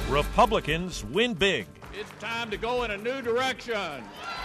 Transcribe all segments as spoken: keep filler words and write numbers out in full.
Republicans win big. It's time to go in a new direction.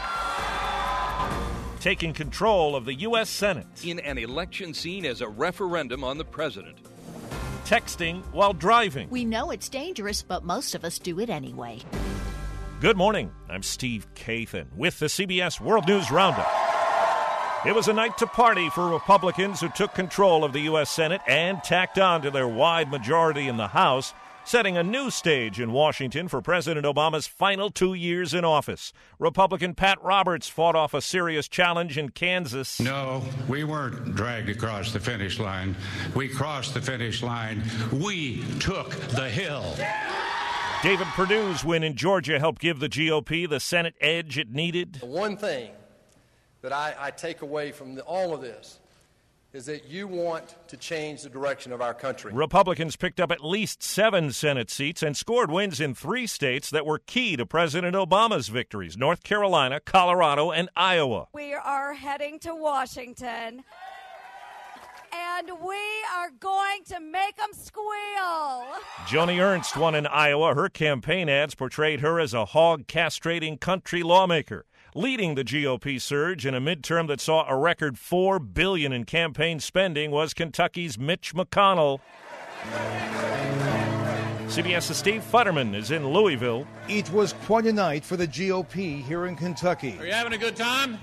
Taking control of the U S Senate. In an election seen as a referendum on the president. Texting while driving. We know it's dangerous, but most of us do it anyway. Good morning. I'm Steve Kathan with the C B S World News Roundup. It was a night to party for Republicans who took control of the U S Senate and tacked on to their wide majority in the House, setting a new stage in Washington for President Obama's final two years in office. Republican Pat Roberts fought off a serious challenge in Kansas. No, we weren't dragged across the finish line. We crossed the finish line. We took the hill. David Perdue's win in Georgia helped give the G O P the Senate edge it needed. The one thing that I, I take away from the, all of this is that you want to change the direction of our country. Republicans picked up at least seven Senate seats and scored wins in three states that were key to President Obama's victories: North Carolina, Colorado, and Iowa. We are heading to Washington, and we are going to make them squeal. Joni Ernst won in Iowa. Her campaign ads portrayed her as a hog-castrating country lawmaker, leading the G O P surge in a midterm that saw a record four billion dollars in campaign spending was Kentucky's Mitch McConnell. CBS's Steve Futterman is in Louisville. It was quite a night for the G O P here in Kentucky. Are you having a good time?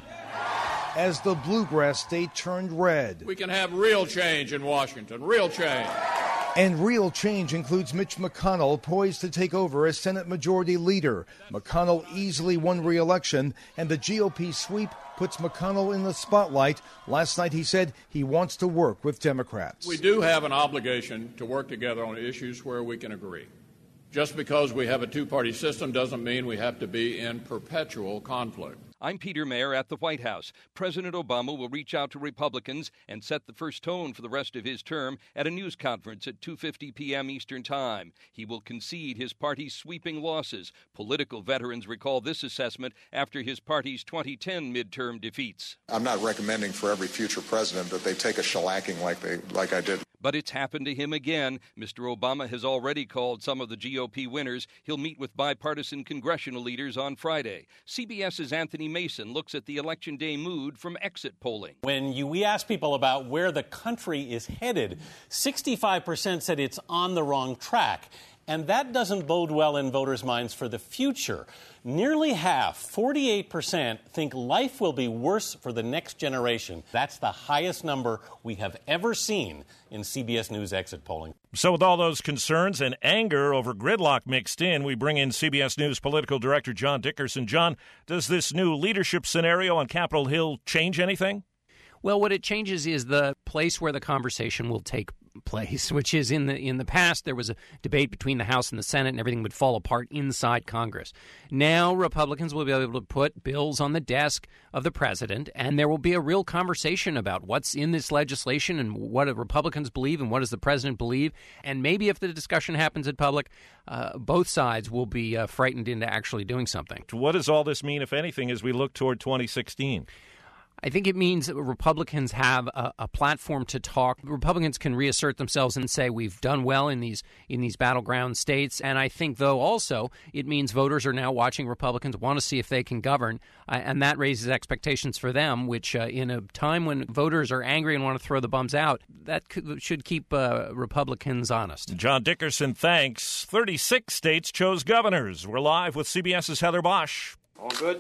As the bluegrass state turned red. We can have real change in Washington, real change. And real change includes Mitch McConnell, poised to take over as Senate Majority Leader. McConnell easily won re-election, and the G O P sweep puts McConnell in the spotlight. Last night he said he wants to work with Democrats. We do have an obligation to work together on issues where we can agree. Just because we have a two-party system doesn't mean we have to be in perpetual conflict. I'm Peter Mayer at the White House. President Obama will reach out to Republicans and set the first tone for the rest of his term at a news conference at two fifty p.m. Eastern Time. He will concede his party's sweeping losses. Political veterans recall this assessment after his party's twenty ten midterm defeats. I'm not recommending for every future president that they take a shellacking like they like I did. But it's happened to him again. Mister Obama has already called some of the G O P winners. He'll meet with bipartisan congressional leaders on Friday. CBS's Anthony Mason looks at the Election Day mood from exit polling. When you, we ask people about where the country is headed, sixty-five percent said it's on the wrong track. And that doesn't bode well in voters' minds for the future. Nearly half, forty-eight percent, think life will be worse for the next generation. That's the highest number we have ever seen in C B S News exit polling. So with all those concerns and anger over gridlock mixed in, we bring in C B S News political director John Dickerson. John, does this new leadership scenario on Capitol Hill change anything? Well, what it changes is the place where the conversation will take place, which is in the in the past there was a debate between the House and the Senate and everything would fall apart inside Congress. Now Republicans will be able to put bills on the desk of the president, and there will be a real conversation about what's in this legislation and what do Republicans believe and what does the president believe. And maybe if the discussion happens in public, uh, both sides will be uh, frightened into actually doing something. What does all this mean, if anything, as we look toward twenty sixteen? I think it means that Republicans have a, a platform to talk. Republicans can reassert themselves and say we've done well in these in these battleground states. And I think, though, also it means voters are now watching Republicans, want to see if they can govern, uh, and that raises expectations for them, which uh, in a time when voters are angry and want to throw the bums out, that could, should keep uh, Republicans honest. John Dickerson, thanks. thirty-six states chose governors. We're live with C B S's Heather Bosch. All good?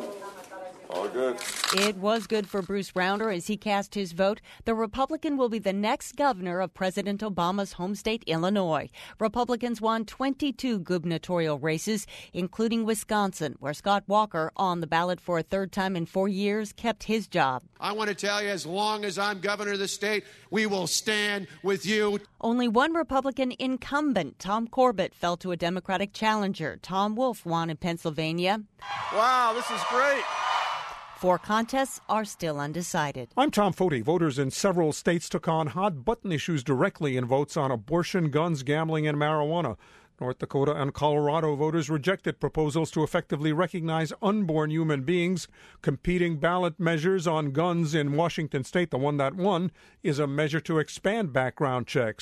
All good. It was good for Bruce Rauner as he cast his vote. The Republican will be the next governor of President Obama's home state, Illinois. Republicans won twenty-two gubernatorial races, including Wisconsin, where Scott Walker, on the ballot for a third time in four years, kept his job. I want to tell you, as long as I'm governor of the state, we will stand with you. Only one Republican incumbent, Tom Corbett, fell to a Democratic challenger. Tom Wolf won in Pennsylvania. Wow, this is great. Four contests are still undecided. I'm Tom Foti. Voters in several states took on hot-button issues directly in votes on abortion, guns, gambling, and marijuana. North Dakota and Colorado voters rejected proposals to effectively recognize unborn human beings. Competing ballot measures on guns in Washington state, the one that won, is a measure to expand background checks.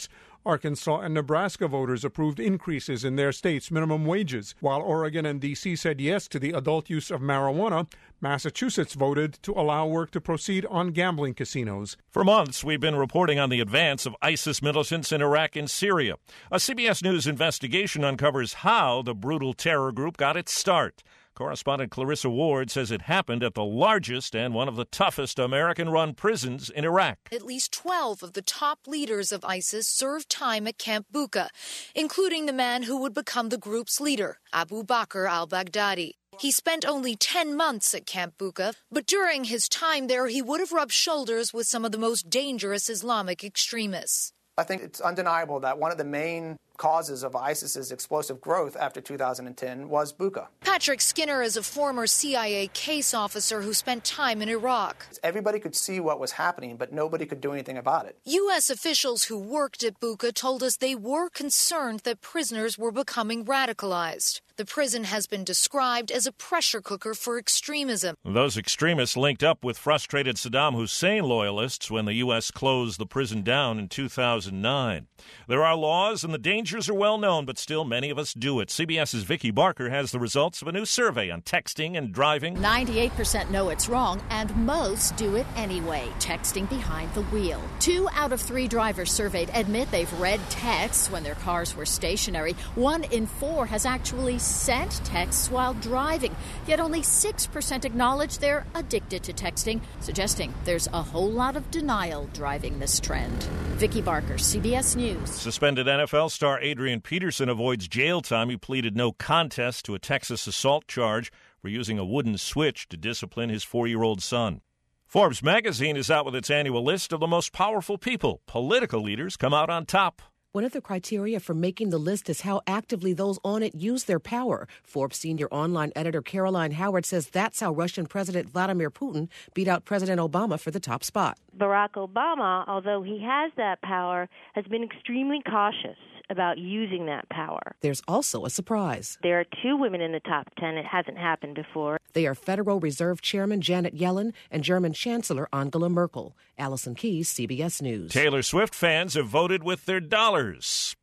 Arkansas and Nebraska voters approved increases in their state's minimum wages. While Oregon and D C said yes to the adult use of marijuana, Massachusetts voted to allow work to proceed on gambling casinos. For months, we've been reporting on the advance of ISIS militants in Iraq and Syria. A C B S News investigation uncovers how the brutal terror group got its start. Correspondent Clarissa Ward says it happened at the largest and one of the toughest American-run prisons in Iraq. At least twelve of the top leaders of ISIS served time at Camp Bucca, including the man who would become the group's leader, Abu Bakr al-Baghdadi. He spent only ten months at Camp Bucca, but during his time there, he would have rubbed shoulders with some of the most dangerous Islamic extremists. I think it's undeniable that one of the main causes of ISIS's explosive growth after two thousand ten was Bucca. Patrick Skinner is a former C I A case officer who spent time in Iraq. Everybody could see what was happening, but nobody could do anything about it. U S officials who worked at Bucca told us they were concerned that prisoners were becoming radicalized. The prison has been described as a pressure cooker for extremism. Those extremists linked up with frustrated Saddam Hussein loyalists when the U S closed the prison down in two thousand nine. There are laws and the dangers are well known, but still many of us do it. CBS's Vicki Barker has the results of a new survey on texting and driving. ninety-eight percent know it's wrong, and most do it anyway, texting behind the wheel. Two out of three drivers surveyed admit they've read texts when their cars were stationary. One in four has actually sent texts while driving, yet only six percent acknowledge they're addicted to texting, suggesting there's a whole lot of denial driving this trend. Vicki Barker, C B S News. Suspended N F L star Adrian Peterson avoids jail time. He pleaded no contest to a Texas assault charge for using a wooden switch to discipline his four-year-old son. Forbes magazine is out with its annual list of the most powerful people. Political leaders come out on top. One of the criteria for making the list is how actively those on it use their power. Forbes senior online editor Caroline Howard says that's how Russian President Vladimir Putin beat out President Obama for the top spot. Barack Obama, although he has that power, has been extremely cautious about using that power. There's also a surprise. There are two women in the top ten. It hasn't happened before. They are Federal Reserve Chairman Janet Yellen and German Chancellor Angela Merkel. Allison Keyes, C B S News. Taylor Swift fans have voted with their dollars.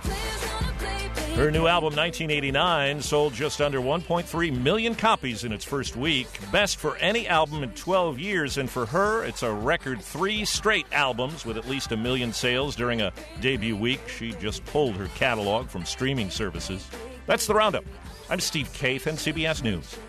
Her new album, nineteen eighty-nine, sold just under one point three million copies in its first week. Best for any album in twelve years, and for her, it's a record three straight albums with at least a million sales during a debut week. She just pulled her catalog from streaming services. That's the Roundup. I'm Steve Kathan, C B S News.